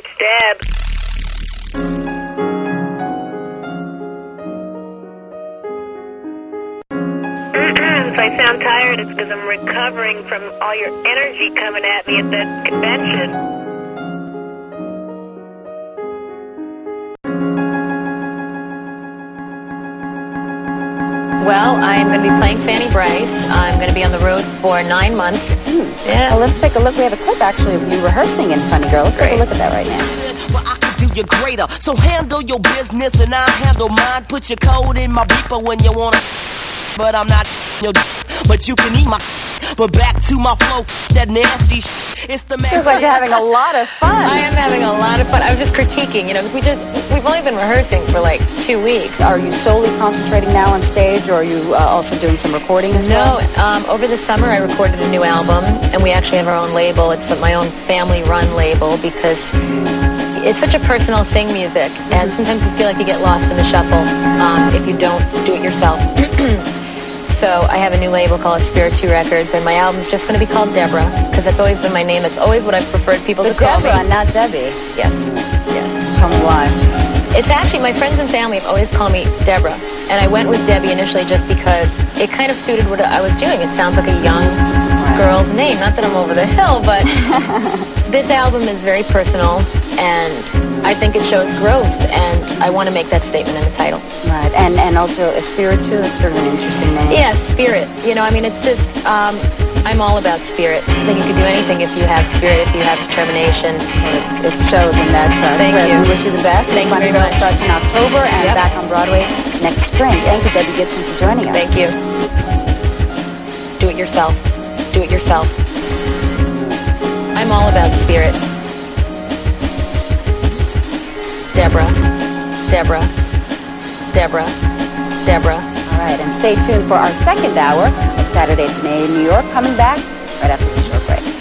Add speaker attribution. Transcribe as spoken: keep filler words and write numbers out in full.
Speaker 1: it's Deb. If I sound tired, it's because I'm recovering from all your energy coming at me at that convention.
Speaker 2: Well, I'm going to be playing Fanny Bryce. I'm going to be on the road for nine months.
Speaker 3: Mm.
Speaker 2: Yeah.
Speaker 3: Well, let's take a look. We have a clip, actually, of you rehearsing in Funny Girl. Let's
Speaker 2: Great.
Speaker 3: take a look at that right now.
Speaker 4: Well, I can do you greater. So handle your business and I handle mine. Put your code in my beeper when you wanna. But I'm not your. But you can eat my. But back to my flow, that nasty sh- It's the man.
Speaker 3: Feels like you're having a lot of fun.
Speaker 2: I am having a lot of fun. I was just critiquing, you know, we just, we've only been rehearsing for like two weeks.
Speaker 3: Are you solely concentrating now on stage, or are you uh, also doing some recording as well?
Speaker 2: No, um, over the summer I recorded a new album, and we actually have our own label. It's my own family-run label because it's such a personal thing, music, and sometimes you feel like you get lost in the shuffle um, if you don't do it yourself. So I have a new label called Spirit two Records, and my album's just going to be called Deborah, because that's always been my name. It's always what I've preferred people
Speaker 3: But
Speaker 2: to call
Speaker 3: Deborah,
Speaker 2: me.
Speaker 3: not Debbie.
Speaker 2: Yes, yes.
Speaker 3: Tell me why.
Speaker 2: It's actually, my friends and family have always called me Deborah, and I went with Debbie initially just because it kind of suited what I was doing. It sounds like a young girl's name. Not that I'm over the hill, but this album is very personal, and I think it shows growth, and I want to make that statement in the title.
Speaker 3: Right, and and also a Spirit too. It's sort of an interesting name.
Speaker 2: Yeah, spirit. You know, I mean, it's just, um, I'm all about spirit. I think you can do anything if you have spirit, if you have determination.
Speaker 3: It, it shows in that. Uh,
Speaker 2: Thank
Speaker 3: Fred,
Speaker 2: you.
Speaker 3: We wish you the best.
Speaker 2: Thank you
Speaker 3: Funny
Speaker 2: very
Speaker 3: Girl
Speaker 2: much.
Speaker 3: starts in October and
Speaker 2: Yep.
Speaker 3: back on Broadway next spring. Thank you, Debbie Gibson, for joining us.
Speaker 2: Thank you. Do it yourself. Do it yourself. I'm all about spirit. Deborah. Deborah. Deborah. Deborah.
Speaker 3: All right, and stay tuned for our second hour of Saturday Today in New York, coming back right after this short break.